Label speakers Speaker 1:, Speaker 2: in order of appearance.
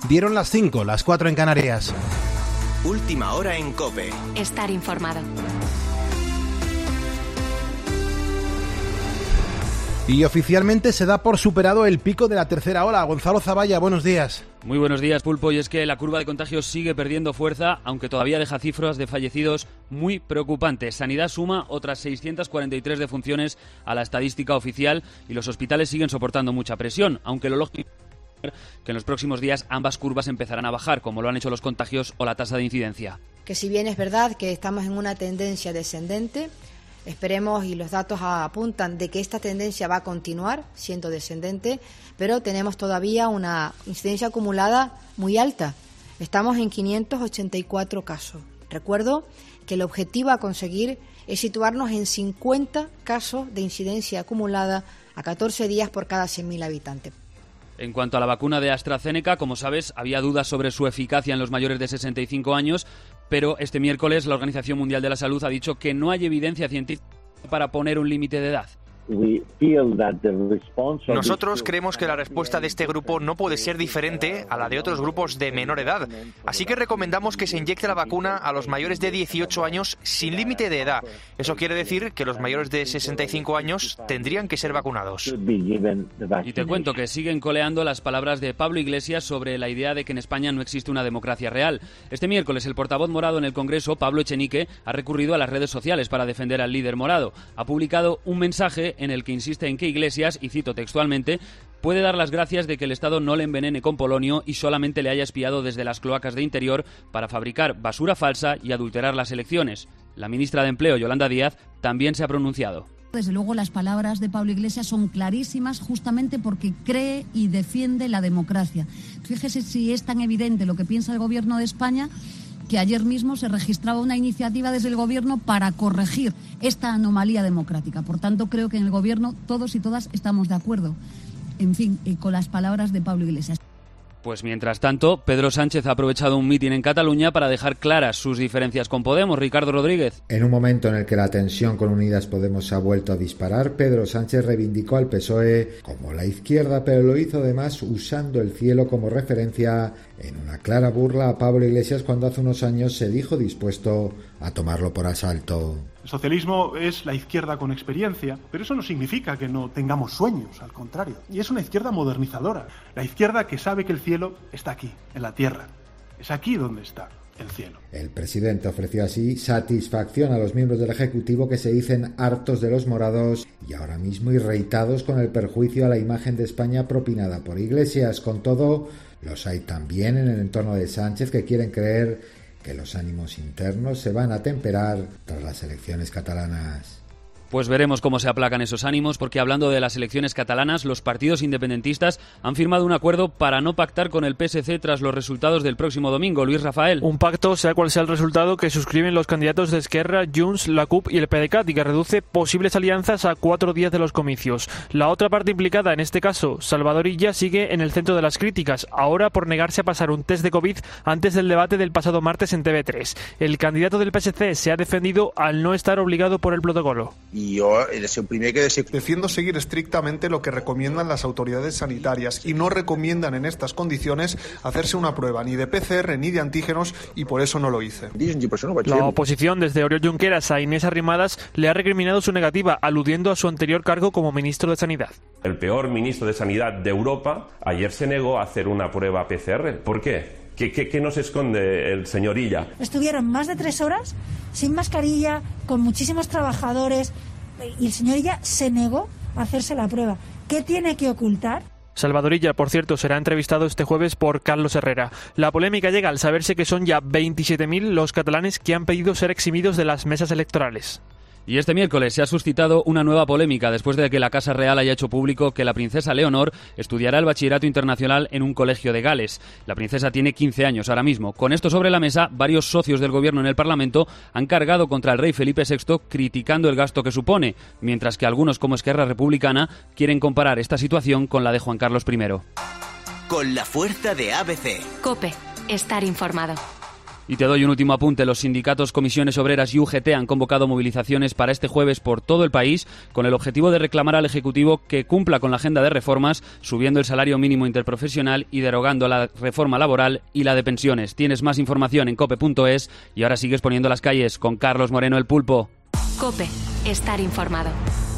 Speaker 1: Dieron las 5, las 4 en Canarias.
Speaker 2: Última hora en COPE.
Speaker 3: Estar informado.
Speaker 1: Y oficialmente se da por superado el pico de la tercera ola. Gonzalo Zavalla, buenos días.
Speaker 4: Muy buenos días, Pulpo. Y es que la curva de contagios sigue perdiendo fuerza, aunque todavía deja cifras de fallecidos muy preocupantes. Sanidad suma otras 643 defunciones a la estadística oficial y los hospitales siguen soportando mucha presión, aunque lo lógico es que en los próximos días ambas curvas empezarán a bajar, como lo han hecho los contagios o la tasa de incidencia.
Speaker 5: Que si bien es verdad que estamos en una tendencia descendente, esperemos, y los datos apuntan de que esta tendencia va a continuar siendo descendente, pero tenemos todavía una incidencia acumulada muy alta. Estamos en 584 casos. Recuerdo que el objetivo a conseguir es situarnos en 50 casos de incidencia acumulada a 14 días por cada 100.000 habitantes.
Speaker 4: En cuanto a la vacuna de AstraZeneca, como sabes, había dudas sobre su eficacia en los mayores de 65 años, pero este miércoles la Organización Mundial de la Salud ha dicho que no hay evidencia científica para poner un límite de edad.
Speaker 6: Nosotros creemos que la respuesta de este grupo no puede ser diferente a la de otros grupos de menor edad, así que recomendamos que se inyecte la vacuna a los mayores de 18 años sin límite de edad. Eso quiere decir que los mayores de 65 años tendrían que ser vacunados.
Speaker 4: Y te cuento que siguen coleando las palabras de Pablo Iglesias sobre la idea de que en España no existe una democracia real. Este miércoles el portavoz morado en el Congreso, Pablo Echenique, ha recurrido a las redes sociales para defender al líder morado. Ha publicado un mensaje en el que insiste en que Iglesias, y cito textualmente, puede dar las gracias de que el Estado no le envenene con polonio y solamente le haya espiado desde las cloacas de Interior para fabricar basura falsa y adulterar las elecciones. La ministra de Empleo, Yolanda Díaz, también se ha pronunciado.
Speaker 7: Desde luego las palabras de Pablo Iglesias son clarísimas justamente porque cree y defiende la democracia. Fíjese si es tan evidente lo que piensa el Gobierno de España, que ayer mismo se registraba una iniciativa desde el Gobierno para corregir esta anomalía democrática. Por tanto, creo que en el Gobierno todos y todas estamos de acuerdo, en fin, con las palabras de Pablo Iglesias.
Speaker 4: Pues mientras tanto, Pedro Sánchez ha aprovechado un mitin en Cataluña para dejar claras sus diferencias con Podemos. Ricardo Rodríguez.
Speaker 8: En un momento en el que la tensión con Unidas Podemos se ha vuelto a disparar, Pedro Sánchez reivindicó al PSOE como la izquierda, pero lo hizo además usando el cielo como referencia en una clara burla a Pablo Iglesias cuando hace unos años se dijo dispuesto a tomarlo por asalto.
Speaker 9: El socialismo es la izquierda con experiencia, pero eso no significa que no tengamos sueños, al contrario. Y es una izquierda modernizadora, la izquierda que sabe que el cielo está aquí, en la tierra. Es aquí donde está el cielo.
Speaker 8: El presidente ofreció así satisfacción a los miembros del Ejecutivo que se dicen hartos de los morados y ahora mismo irritados con el perjuicio a la imagen de España propinada por Iglesias. Con todo, los hay también en el entorno de Sánchez que quieren creer que los ánimos internos se van a temperar tras las elecciones catalanas.
Speaker 4: Pues veremos cómo se aplacan esos ánimos, porque hablando de las elecciones catalanas, los partidos independentistas han firmado un acuerdo para no pactar con el PSC tras los resultados del próximo domingo. Luis Rafael.
Speaker 10: Un pacto, sea cual sea el resultado, que suscriben los candidatos de Esquerra, Junts, la CUP y el PDeCAT y que reduce posibles alianzas a 4 días de los comicios. La otra parte implicada, en este caso, Salvador Illa, sigue en el centro de las críticas, ahora por negarse a pasar un test de COVID antes del debate del pasado martes en TV3. El candidato del PSC se ha defendido al no estar obligado por el protocolo.
Speaker 11: Y yo eres el primer que
Speaker 12: defiendo seguir estrictamente lo que recomiendan las autoridades sanitarias y no recomiendan en estas condiciones hacerse una prueba ni de PCR ni de antígenos y por eso no lo hice.
Speaker 10: La oposición, desde Oriol Junqueras a Inés Arrimadas, le ha recriminado su negativa, aludiendo a su anterior cargo como ministro de Sanidad.
Speaker 13: El peor ministro de Sanidad de Europa ayer se negó a hacer una prueba PCR. ¿Por qué? ¿Qué nos esconde el señor Illa?
Speaker 14: Estuvieron más de 3 horas sin mascarilla, con muchísimos trabajadores, y el señor Illa se negó a hacerse la prueba. ¿Qué tiene que ocultar?
Speaker 10: Salvador Illa, por cierto, será entrevistado este jueves por Carlos Herrera. La polémica llega al saberse que son ya 27.000 los catalanes que han pedido ser eximidos de las mesas electorales.
Speaker 4: Y este miércoles se ha suscitado una nueva polémica después de que la Casa Real haya hecho público que la princesa Leonor estudiará el bachillerato internacional en un colegio de Gales. La princesa tiene 15 años ahora mismo. Con esto sobre la mesa, varios socios del gobierno en el Parlamento han cargado contra el rey Felipe VI criticando el gasto que supone, mientras que algunos como Esquerra Republicana quieren comparar esta situación con la de Juan Carlos I.
Speaker 2: Con la fuerza de ABC.
Speaker 3: COPE. Estar informado.
Speaker 4: Y te doy un último apunte. Los sindicatos Comisiones Obreras y UGT han convocado movilizaciones para este jueves por todo el país con el objetivo de reclamar al Ejecutivo que cumpla con la agenda de reformas, subiendo el salario mínimo interprofesional y derogando la reforma laboral y la de pensiones. Tienes más información en cope.es y ahora sigues poniendo las calles con Carlos Moreno, el Pulpo.
Speaker 3: COPE. Estar informado.